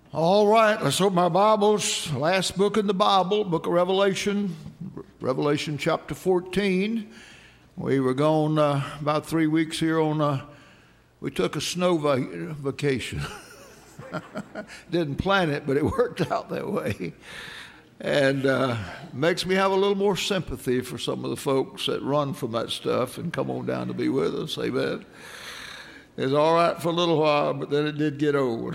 All right, let's open our Bibles. Last book in the Bible, book of Revelation, Revelation chapter 14. We were gone about 3 weeks here we took a snow vacation. Didn't plan it, but it worked out that way. And makes me have a little more sympathy for some of the folks that run from that stuff and come on down to be with us. Amen. It's all right for a little while, but then it did get old.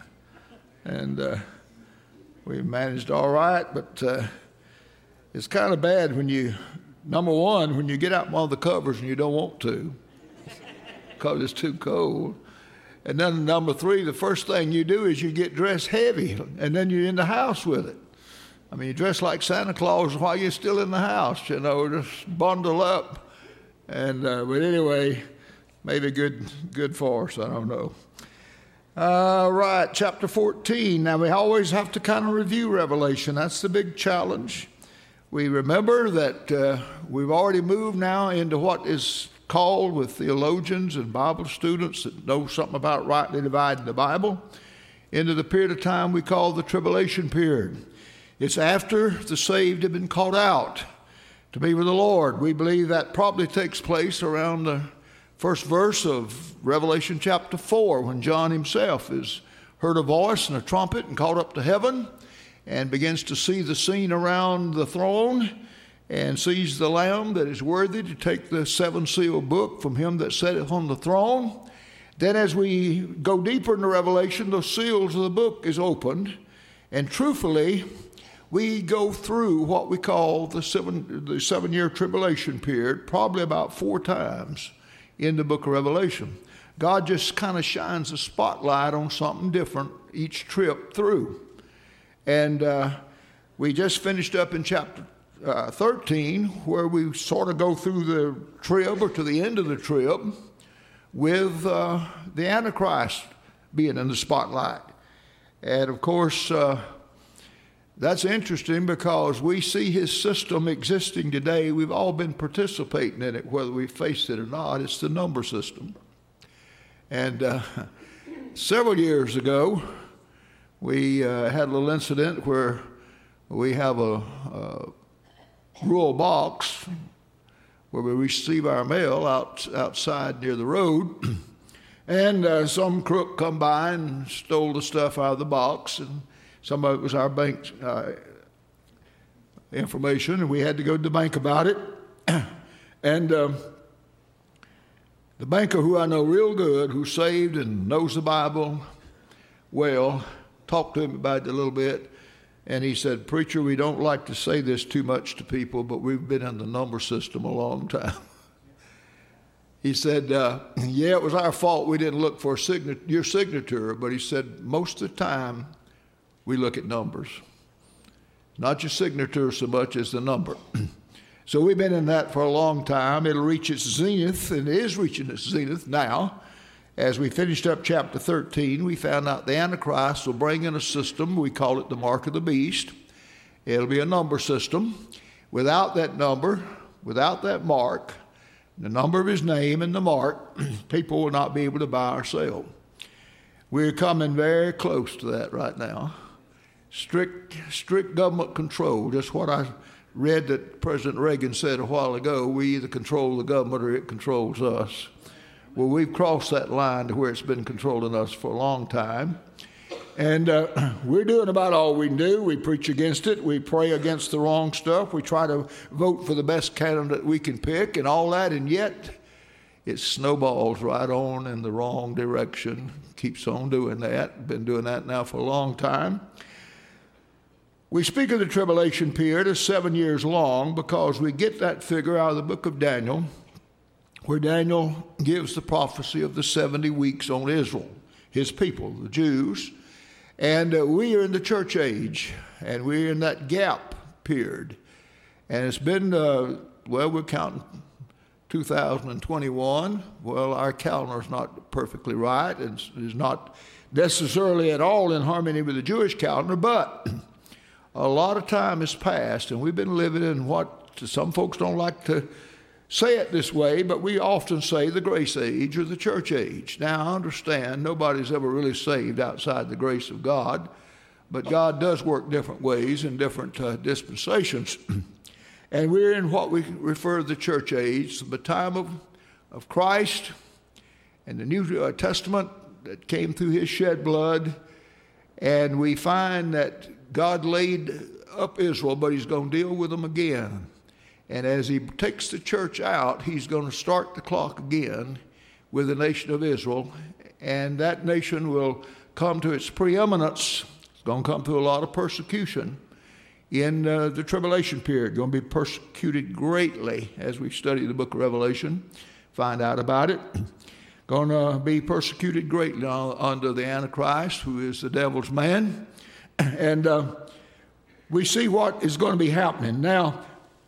And we managed all right, but it's kind of bad when number one, when you get out from under the covers and you don't want to because it's too cold. And then number three, the first thing you do is you get dressed heavy, and then you're in the house with it. I mean, you dress like Santa Claus while you're still in the house, just bundle up. And but anyway, maybe good for us, I don't know. All right, chapter 14. Now, we always have to kind of review Revelation. That's the big challenge. We remember that we've already moved now into what is called with theologians and Bible students that know something about rightly dividing the Bible into the period of time we call the tribulation period. It's after the saved have been called out to be with the Lord. We believe that probably takes place around the first verse of Revelation chapter 4, when John himself is heard a voice and a trumpet and called up to heaven and begins to see the scene around the throne and sees the Lamb that is worthy to take the seven seal book from him that sitteth on the throne. Then as we go deeper into Revelation, the seals of the book is opened, and truthfully, we go through what we call the 7-year tribulation period probably about 4 times in the book of Revelation. God just kind of shines a spotlight on something different each trip through. And we just finished up in chapter 13, where we sort of go through the trib, or to the end of the trib, with the Antichrist being in the spotlight. And of course, that's interesting because we see his system existing today. We've all been participating in it, whether we faced it or not. It's the number system. And several years ago, we had a little incident where we have a rural box where we receive our mail outside near the road. And some crook come by and stole the stuff out of the box, and some of it was our bank information, and we had to go to the bank about it. And the banker, who I know real good, who's saved and knows the Bible well, talked to him about it a little bit, and he said, "Preacher, we don't like to say this too much to people, but we've been in the number system a long time." He said, "Yeah, it was our fault we didn't look for your signature," but he said, "Most of the time, we look at numbers. Not your signature so much as the number." So we've been in that for a long time. It'll reach its zenith, and it is reaching its zenith now. As we finished up chapter 13, we found out the Antichrist will bring in a system. We call it the mark of the beast. It'll be a number system. Without that number, without that mark, the number of his name and the mark, people will not be able to buy or sell. We're coming very close to that right now. Strict government control, just what I read that President Reagan said a while ago. We either control the government or it controls us. Well, we've crossed that line to where it's been controlling us for a long time. And we're doing about all we can do. We preach against it. We pray against the wrong stuff. We try to vote for the best candidate we can pick and all that, and yet it snowballs right on in the wrong direction. Keeps on doing that. Been doing that now for a long time. We speak of the tribulation period as 7 years long because we get that figure out of the book of Daniel, where Daniel gives the prophecy of the 70 weeks on Israel, his people, the Jews. And we are in the church age, and we're in that gap period. And it's been, we're counting 2021. Well, our calendar is not perfectly right. It's not necessarily at all in harmony with the Jewish calendar, but a lot of time has passed, and we've been living in what some folks don't like to say it this way, but we often say the grace age or the church age. Now, I understand nobody's ever really saved outside the grace of God, but God does work different ways in different dispensations. And we're in what we refer to the church age, the time of Christ and the New Testament that came through his shed blood. And we find that God laid up Israel, but he's going to deal with them again. And as he takes the church out, he's going to start the clock again with the nation of Israel. And that nation will come to its preeminence. It's going to come through a lot of persecution in the tribulation period. Going to be persecuted greatly as we study the book of Revelation, find out about it. Going to be persecuted greatly under the Antichrist, who is the devil's man. And we see what is going to be happening. Now,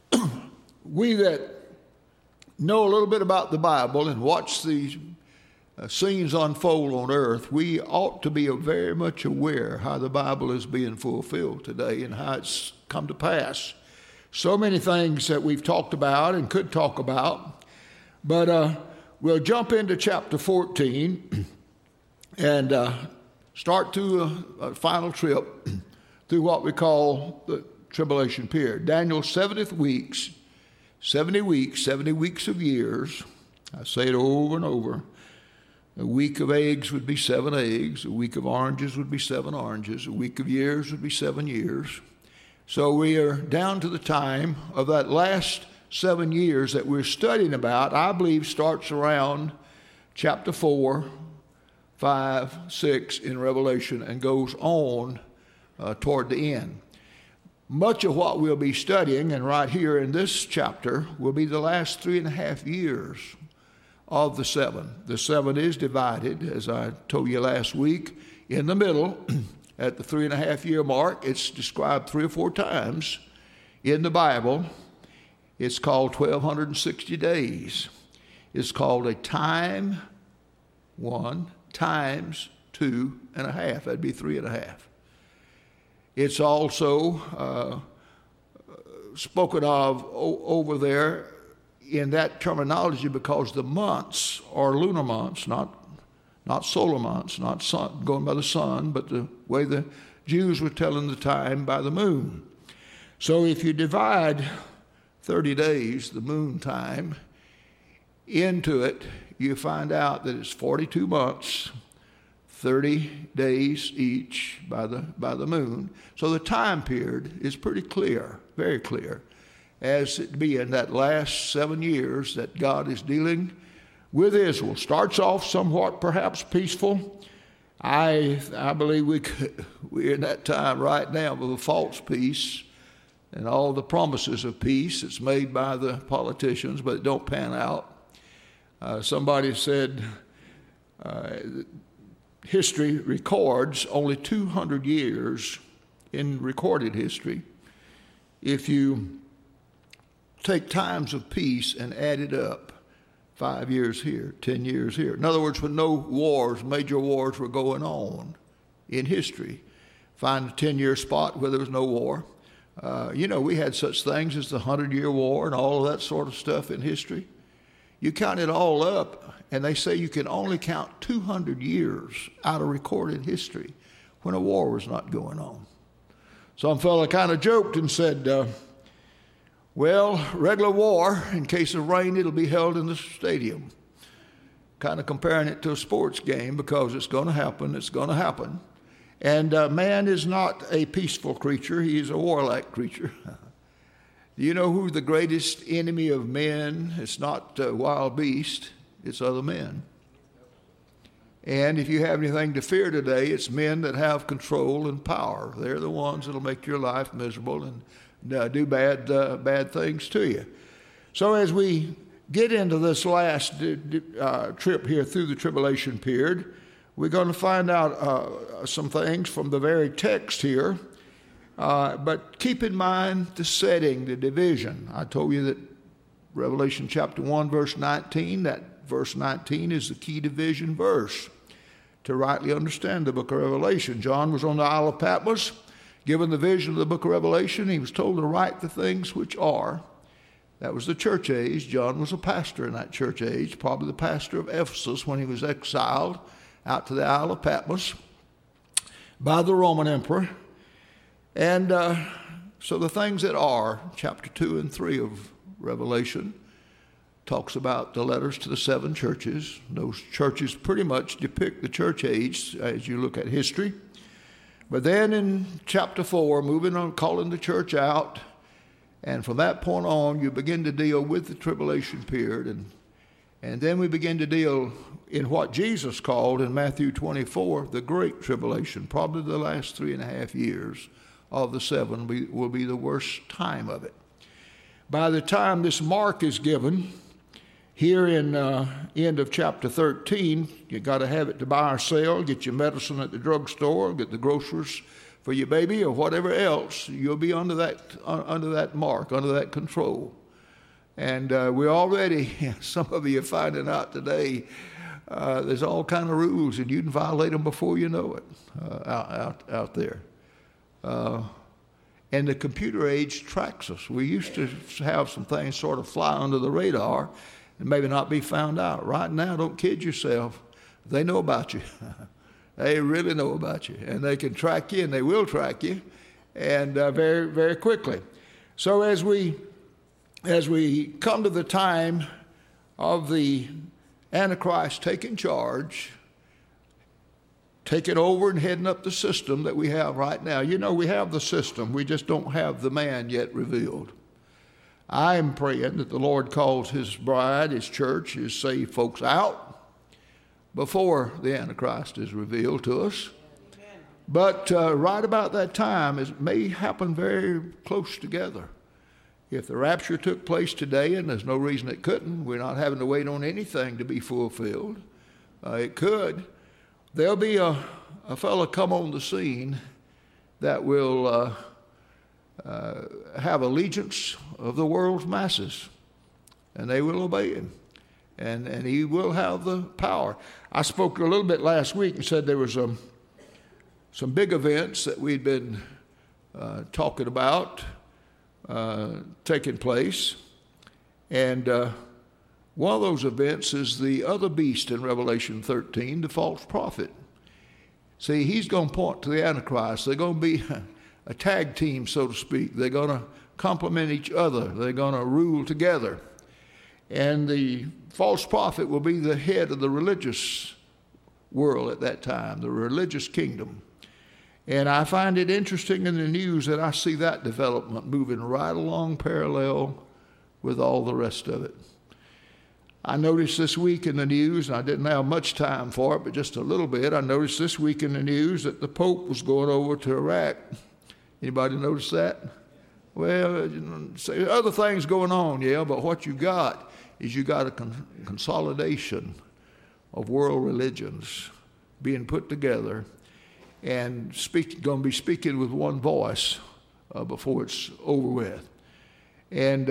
we that know a little bit about the Bible and watch these scenes unfold on earth, we ought to be very much aware how the Bible is being fulfilled today and how it's come to pass. So many things that we've talked about and could talk about, but we'll jump into chapter 14 and start through a final trip through what we call the tribulation period. Daniel's 70 weeks, 70 weeks of years. I say it over and over. A week of eggs would be 7 eggs. A week of oranges would be 7 oranges. A week of years would be 7 years. So we are down to the time of that last 7 years that we're studying about. I believe starts around chapter 4, 5, 6 in Revelation and goes on toward the end. Much of what we'll be studying, and right here in this chapter, will be the last 3.5 years of the 7. The 7 is divided, as I told you last week, in the middle at the 3.5 year mark. It's described 3 or 4 times in the Bible. It's called 1260 days. It's called a time 1 times 2.5. That'd be 3.5. It's also spoken of over there in that terminology because the months are lunar months, not solar months, not sun, going by the sun, but the way the Jews were telling the time by the moon. So if you divide 30 days, the moon time, into it, you find out that it's 42 months, 30 days each by the moon. So the time period is pretty clear, very clear, as it be in that last 7 years that God is dealing with Israel. Starts off somewhat perhaps peaceful. I believe we're in that time right now with a false peace and all the promises of peace that's made by the politicians, but it don't pan out. Somebody said history records only 200 years in recorded history. If you take times of peace and add it up, 5 years here, 10 years here. In other words, when no wars, major wars were going on in history, find a 10-year spot where there was no war. We had such things as the 100-Year War and all of that sort of stuff in history. You count it all up, and they say you can only count 200 years out of recorded history when a war was not going on. Some fella kind of joked and said, regular war, in case of rain, it'll be held in the stadium. Kind of comparing it to a sports game because it's going to happen, it's going to happen. And man is not a peaceful creature, he is a warlike creature. Do you know who the greatest enemy of men? It's not wild beast, it's other men. And if you have anything to fear today, it's men that have control and power. They're the ones that'll make your life miserable and do bad things to you. So as we get into this last trip here through the tribulation period, we're going to find out some things from the very text here. But keep in mind the setting, the division. I told you that Revelation chapter 1, verse 19, that verse 19 is the key division verse to rightly understand the book of Revelation. John was on the Isle of Patmos, given the vision of the book of Revelation. He was told to write the things which are, That was the church age. John was a pastor in that church age, probably the pastor of Ephesus when he was exiled out to the Isle of Patmos by the Roman emperor. And so the things that are, chapter 2 and 3 of Revelation, talks about the letters to the 7 churches. Those churches pretty much depict the church age as you look at history. But then in chapter 4, moving on, calling the church out, and from that point on, you begin to deal with the tribulation period. And then we begin to deal in what Jesus called in Matthew 24, the Great Tribulation. Probably the last 3.5 years of the 7 will be the worst time of it. By the time this mark is given, here in end of chapter 13, you got to have it to buy or sell, get your medicine at the drugstore, get the groceries for your baby or whatever else. You'll be under that mark, under that control. And we already, some of you are finding out today, there's all kind of rules, and you can violate them before you know it out there. And the computer age tracks us. We used to have some things sort of fly under the radar and maybe not be found out. Right now, don't kid yourself. They know about you. They really know about you. And they can track you, and they will track you, and very, very quickly. So as we come to the time of the Antichrist taking charge, taking over and heading up the system that we have right now. You know, we have the system. We just don't have the man yet revealed. I am praying that the Lord calls his bride, his church, his saved folks out before the Antichrist is revealed to us. Amen. But right about that time, it may happen very close together. If the rapture took place today, and there's no reason it couldn't, we're not having to wait on anything to be fulfilled. It could. There'll be a fellow come on the scene that will have allegiance of the world's masses, and they will obey him, and he will have the power. I spoke a little bit last week and said there was some big events that we'd been talking about taking place, and one of those events is the other beast in Revelation 13, the false prophet. See, he's going to point to the Antichrist. They're going to be a tag team, so to speak. They're going to complement each other. They're going to rule together. And the false prophet will be the head of the religious world at that time, the religious kingdom. And I find it interesting in the news that I see that development moving right along parallel with all the rest of it. I noticed this week in the news, and I didn't have much time for it, but just a little bit. I noticed this week in the news that the Pope was going over to Iraq. Anybody notice that? Well, say other things going on, yeah, but what you got is you got a consolidation of world religions being put together and going to be speaking with one voice before it's over with. And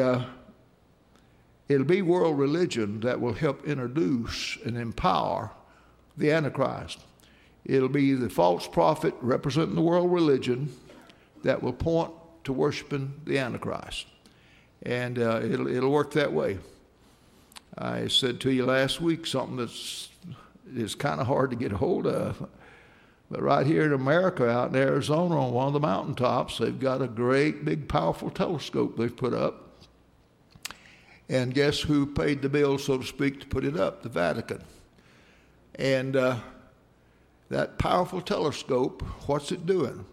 it'll be world religion that will help introduce and empower the Antichrist. It'll be the false prophet representing the world religion that will point to worshiping the Antichrist. And it'll work that way. I said to you last week something is kind of hard to get a hold of. But right here in America, out in Arizona, on one of the mountaintops, they've got a great, big, powerful telescope they've put up. And guess who paid the bill, so to speak, to put it up? The Vatican. And that powerful telescope, what's it doing?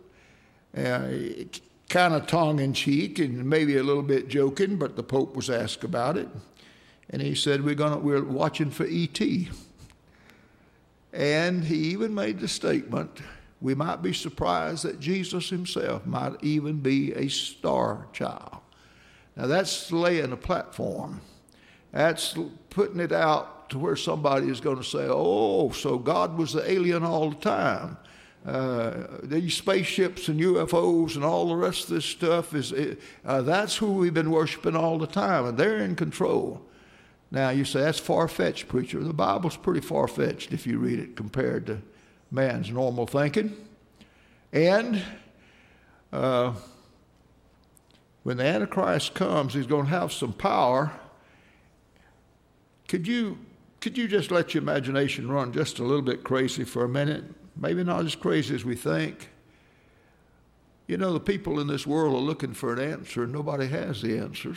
Kind of tongue-in-cheek and maybe a little bit joking, but the Pope was asked about it. And he said, we're watching for E.T. And he even made the statement, we might be surprised that Jesus himself might even be a star child. Now that's laying a platform. That's putting it out to where somebody is going to say, oh, so God was the alien all the time. These spaceships and UFOs and all the rest of this stuff, that's who we've been worshiping all the time, and they're in control. Now, you say, that's far-fetched, preacher. The Bible's pretty far-fetched if you read it compared to man's normal thinking. And when when the Antichrist comes, he's going to have some power. Could you just let your imagination run just a little bit crazy for a minute? Maybe not as crazy as we think. You know, the people in this world are looking for an answer, and nobody has the answers.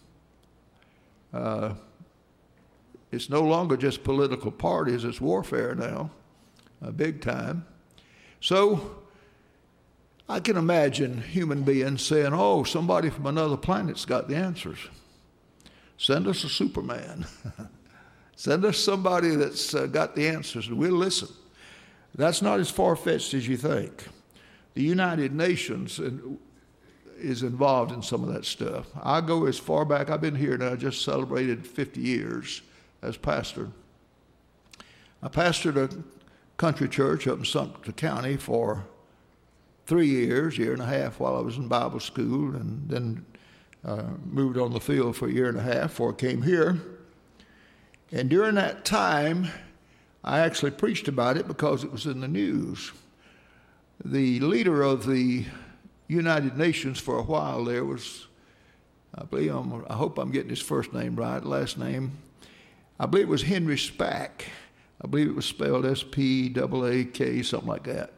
It's no longer just political parties, it's warfare now, big time. So I can imagine human beings saying, oh, somebody from another planet's got the answers. Send us a Superman. Send us somebody that's got the answers, and we'll listen. That's not as far-fetched as you think. The United Nations is involved in some of that stuff. I go as far back. I've been here now, just celebrated 50 years as pastor. I pastored a country church up in Sumter County for 3 years, year and a half while I was in Bible school, and then moved on the field for a year and a half before I came here. And during that time, I actually preached about it because it was in the news. The leader of the United Nations for a while there was, I hope I'm getting his first name right, last name. I believe it was Henry Spack. I believe it was spelled S-P-A-A-K, something like that.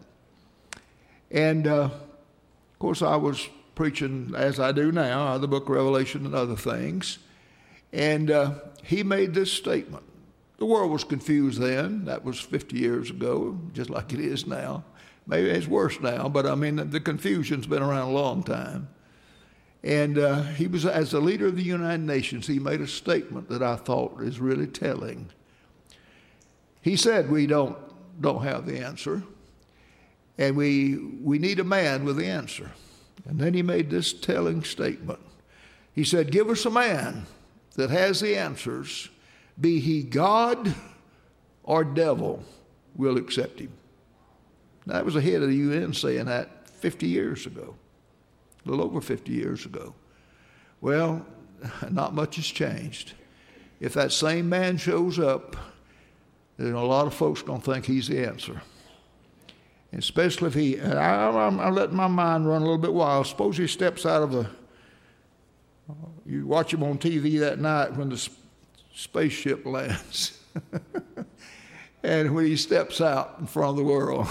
And, of course, I was preaching, as I do now, out of the book of Revelation and other things. And he made this statement. The world was confused then. That was 50 years ago, just like it is now. Maybe it's worse now, but I mean, the confusion's been around a long time. And he was, as the leader of the United Nations, he made a statement that I thought is really telling. He said, we don't have the answer, and we need a man with the answer. And then he made this telling statement. He said, give us a man that has the answers, be he God or devil, we'll accept him. That was the head of the UN saying that 50 years ago, a little over 50 years ago. Well, not much has changed. If that same man shows up, then a lot of folks going to think he's the answer. And especially if he, I'm letting my mind run a little bit wild. Suppose he steps out of you watch him on TV that night when the spaceship lands. And when he steps out in front of the world.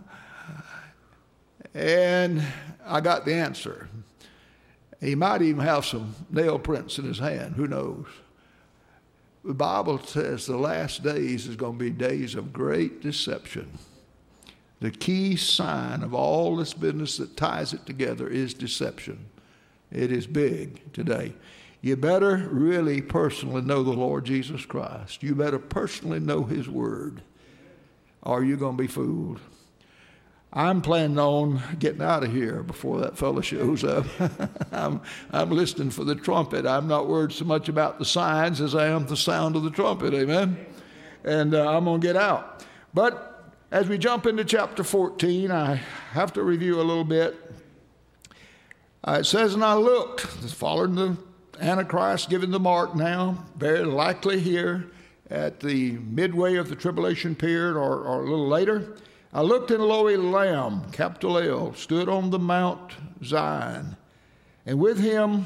And I got the answer. He might even have some nail prints in his hand. Who knows? The Bible says the last days is going to be days of great deception. The key sign of all this business that ties it together is deception. It is big today. You better really personally know the Lord Jesus Christ. You better personally know His Word, or you're going to be fooled. I'm planning on getting out of here before that fellow shows up. I'm listening for the trumpet. I'm not worried so much about the signs as I am the sound of the trumpet, amen? And I'm going to get out. But as we jump into chapter 14, I have to review a little bit. It says, and I looked, following the Antichrist, given the mark now, very likely here at the midway of the tribulation period or a little later. I looked, and lo, a Lamb, capital L, stood on the Mount Zion, and with him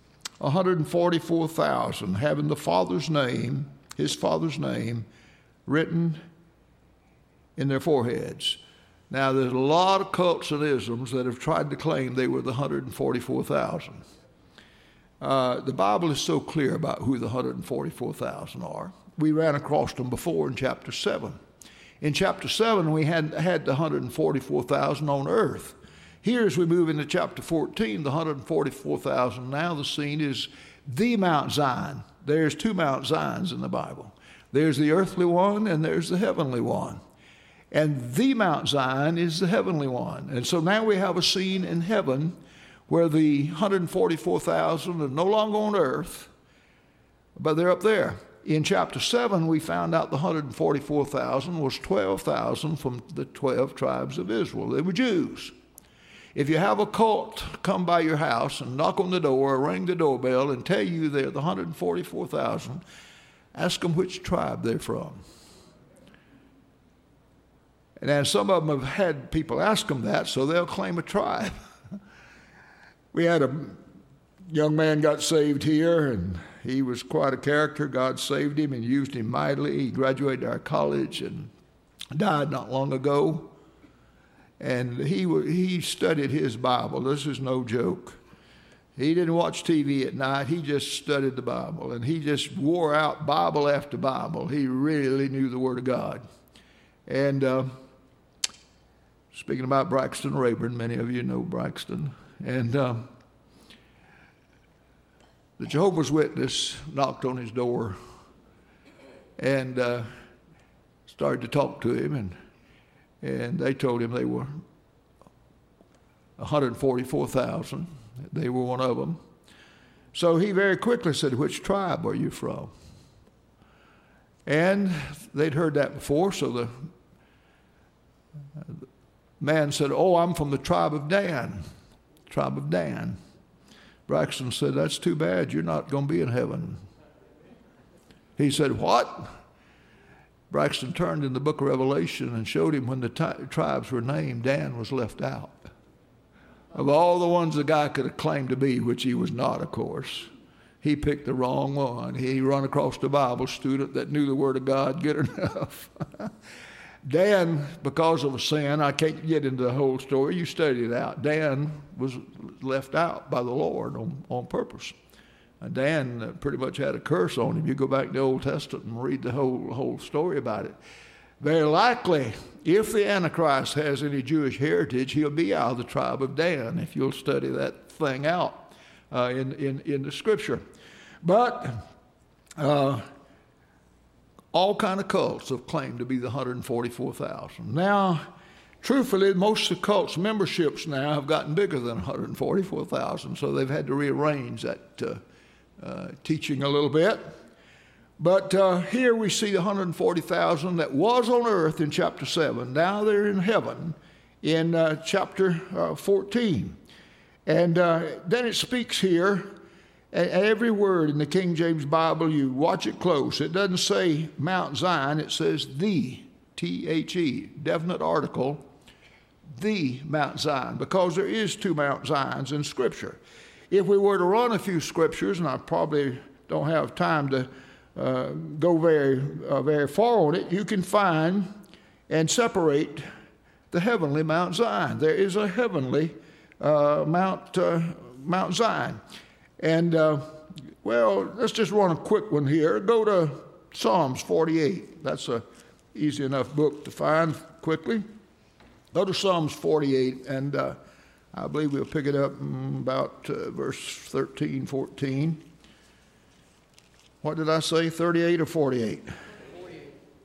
144,000, having the Father's name, his Father's name, written in their foreheads. Now, there's a lot of cults and isms that have tried to claim they were the 144,000. The Bible is so clear about who the 144,000 are. We ran across them before in chapter 7. In chapter 7, we had the 144,000 on earth. Here, as we move into chapter 14, the 144,000, now the scene is the Mount Zion. There's two Mount Zions in the Bible. There's the earthly one and there's the heavenly one. And the Mount Zion is the heavenly one. And so now we have a scene in heaven where the 144,000 are no longer on earth, but they're up there. In chapter 7, we found out the 144,000 was 12,000 from the 12 tribes of Israel. They were Jews. If you have a cult come by your house and knock on the door or ring the doorbell and tell you they're the 144,000, ask them which tribe they're from. And then some of them have had people ask them that, so they'll claim a tribe. We had a young man got saved here, and he was quite a character. God saved him and used him mightily. He graduated our college and died not long ago. And he studied his Bible. This is no joke. He didn't watch TV at night. He just studied the Bible, and he just wore out Bible after Bible. He really knew the Word of God. And speaking about Braxton Rayburn, many of you know Braxton. And the Jehovah's Witness knocked on his door and started to talk to him, and they told him they were 144,000. They were one of them. So he very quickly said, "Which tribe are you from?" And they'd heard that before, so the man said, "Oh, I'm from the tribe of Dan." Tribe of Dan. Braxton said, "That's too bad. You're not going to be in heaven." He said, "What?" Braxton turned in the book of Revelation and showed him when the tribes were named, Dan was left out. Of all the ones the guy could have claimed to be, which he was not, of course, he picked the wrong one. He run across the Bible student that knew the Word of God good enough. Dan, because of a sin, I can't get into the whole story. You study it out. Dan was left out by the Lord on purpose. Dan pretty much had a curse on him. You go back to the Old Testament and read the whole story about it. Very likely, if the Antichrist has any Jewish heritage, he'll be out of the tribe of Dan, if you'll study that thing out in the Scripture. But all kind of cults have claimed to be the 144,000. Now, truthfully, most of the cults' memberships now have gotten bigger than 144,000, so they've had to rearrange that teaching a little bit. But here we see the 140,000 that was on earth in chapter 7. Now they're in heaven in chapter 14. And then it speaks here, every word in the King James Bible, you watch it close. It doesn't say Mount Zion, it says the, T-H-E, definite article, the Mount Zion, because there is two Mount Zions in Scripture. If we were to run a few scriptures, and I probably don't have time to go very far on it, you can find and separate the heavenly Mount Zion. There is a heavenly Mount Zion. And, well, let's just run a quick one here. Go to Psalms 48. That's an easy enough book to find quickly. Go to Psalms 48, and I believe we'll pick it up about verse 13, 14. What did I say, 38 or 48? 48.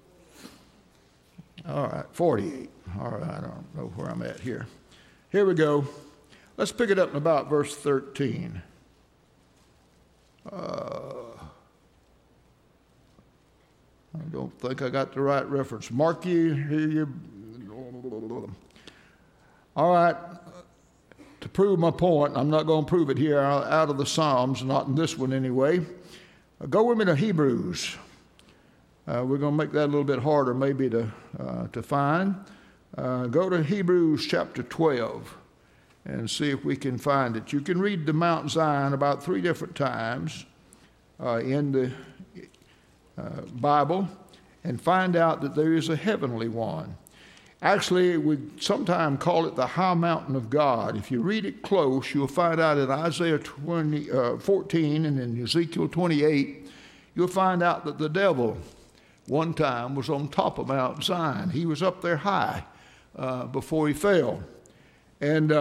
All right, 48. All right, I don't know where I'm at here. Here we go. Let's pick it up in about verse 13. I don't think I got the right reference. Mark you. All right. To prove my point, I'm not going to prove it here out of the Psalms, not in this one anyway. Go with me to Hebrews. We're going to make that a little bit harder maybe to find. Go to Hebrews chapter 12 and see if we can find it. You can read the Mount Zion about 3 different times in the Bible and find out that there is a heavenly one. Actually, we sometimes call it the high mountain of God. If you read it close, you'll find out in Isaiah 14 and in Ezekiel 28, you'll find out that the devil one time was on top of Mount Zion. He was up there high before he fell. And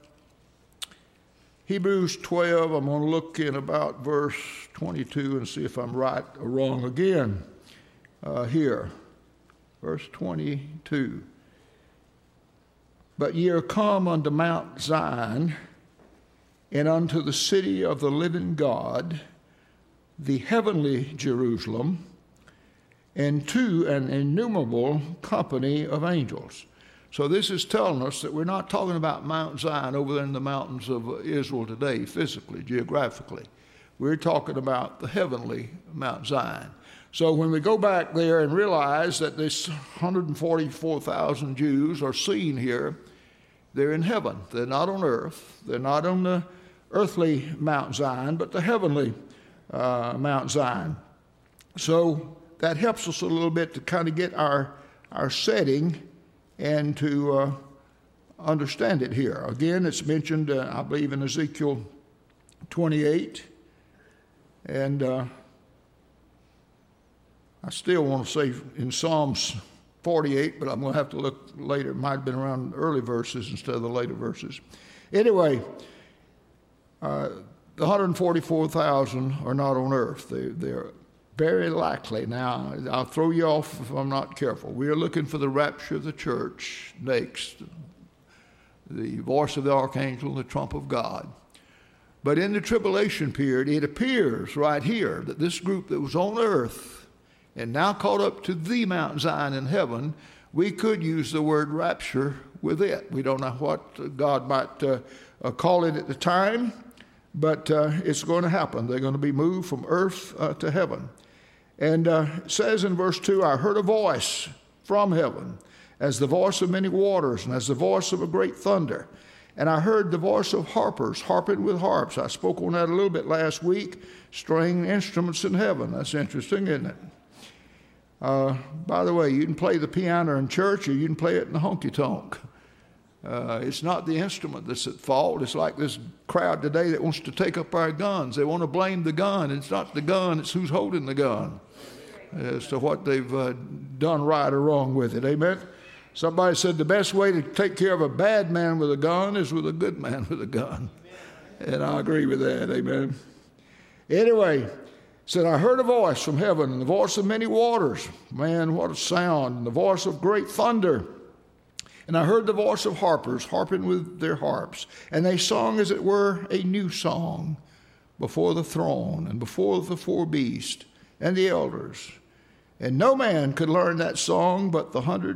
Hebrews 12, I'm going to look in about verse 22 and see if I'm right or wrong again here. Verse 22. But ye are come unto Mount Zion, and unto the city of the living God, the heavenly Jerusalem, and to an innumerable company of angels. So this is telling us that we're not talking about Mount Zion over there in the mountains of Israel today, physically, geographically. We're talking about the heavenly Mount Zion. So when we go back there and realize that this 144,000 Jews are seen here, they're in heaven. They're not on earth. They're not on the earthly Mount Zion, but the heavenly Mount Zion. So that helps us a little bit to kind of get our setting and to understand it here. Again, it's mentioned, I believe, in Ezekiel 28. And I still want to say in Psalms 48, but I'm going to have to look later. It might have been around the early verses instead of the later verses. Anyway, the 144,000 are not on earth. They're very likely. Now, I'll throw you off if I'm not careful. We are looking for the rapture of the church next, the voice of the archangel, the trump of God. But in the tribulation period, it appears right here that this group that was on earth and now caught up to the Mount Zion in heaven, we could use the word rapture with it. We don't know what God might call it at the time, but it's going to happen. They're going to be moved from earth to heaven. And it says in verse 2, I heard a voice from heaven, as the voice of many waters, and as the voice of a great thunder. And I heard the voice of harpers, harping with harps. I spoke on that a little bit last week, string instruments in heaven. That's interesting, isn't it? By the way, you can play the piano in church or you can play it in the honky-tonk. It's not the instrument that's at fault. It's like this crowd today that wants to take up our guns. They want to blame the gun. It's not the gun, it's who's holding the gun as to what they've done right or wrong with it. Amen? Somebody said the best way to take care of a bad man with a gun is with a good man with a gun. And I agree with that. Amen? Anyway, said, I heard a voice from heaven, and the voice of many waters. Man, what a sound. And the voice of great thunder. And I heard the voice of harpers, harping with their harps. And they sung, as it were, a new song before the throne and before the four beasts and the elders. And no man could learn that song but the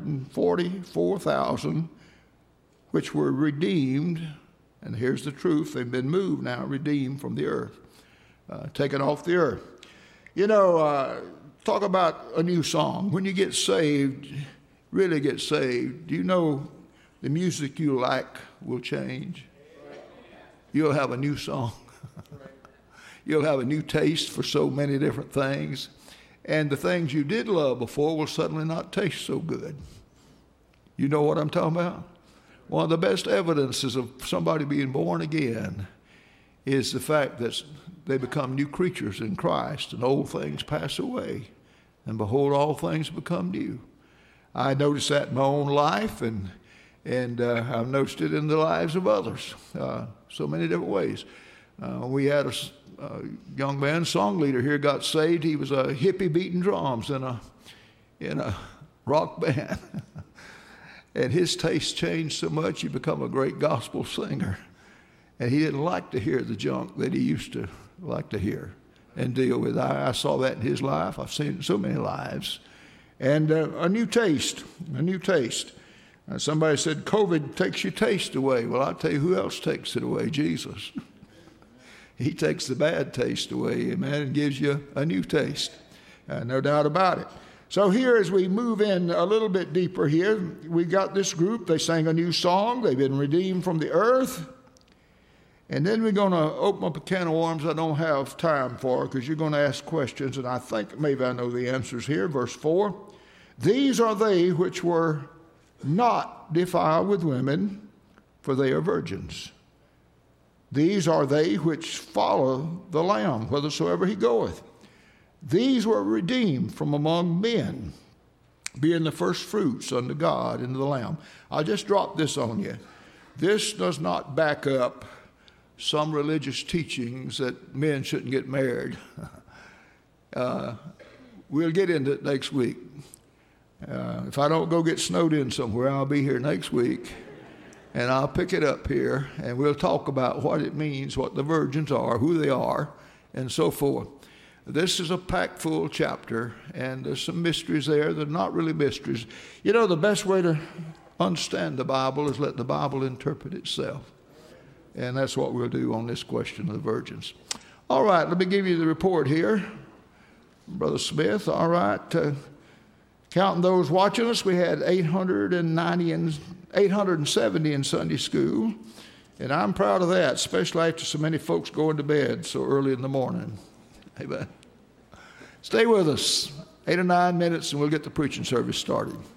144,000 which were redeemed. And here's the truth. They've been moved now, redeemed from the earth, taken off the earth. You know, talk about a new song. When you get saved, really get saved, do you know the music you like will change? You'll have a new song. You'll have a new taste for so many different things. And the things you did love before will suddenly not taste so good. You know what I'm talking about? One of the best evidences of somebody being born again is the fact that they become new creatures in Christ, and old things pass away, and behold, all things become new. I noticed that in my own life, and I've noticed it in the lives of others, so many different ways. We had a young man, song leader here, got saved. He was a hippie beating drums in a rock band, and his taste changed so much he became a great gospel singer. And he didn't like to hear the junk that he used to like to hear and deal with. I saw that in his life. I've seen it in so many lives. And a new taste, a new taste. Somebody said, COVID takes your taste away. Well, I'll tell you who else takes it away, Jesus. He takes the bad taste away, amen, and gives you a new taste. No doubt about it. So here, as we move in a little bit deeper here, we got this group. They sang a new song. They've been redeemed from the earth. And then we're going to open up a can of worms I don't have time for, because you're going to ask questions, and I think maybe I know the answers here. Verse 4, these are they which were not defiled with women, for they are virgins. These are they which follow the Lamb, whithersoever he goeth. These were redeemed from among men, being the first fruits unto God and to the Lamb. I'll just drop this on you. This does not back up some religious teachings that men shouldn't get married. We'll get into it next week. If I don't go get snowed in somewhere, I'll be here next week, and I'll pick it up here, and we'll talk about what it means, what the virgins are, who they are, and so forth. This is a packed full chapter, and there's some mysteries there that are not really mysteries. You know, the best way to understand the Bible is let the Bible interpret itself. And that's what we'll do on this question of the virgins. All right, let me give you the report here. Brother Smith, all right. Counting those watching us, we had 870 in Sunday school. And I'm proud of that, especially after so many folks going to bed so early in the morning. Amen. Stay with us. 8 or 9 minutes and we'll get the preaching service started.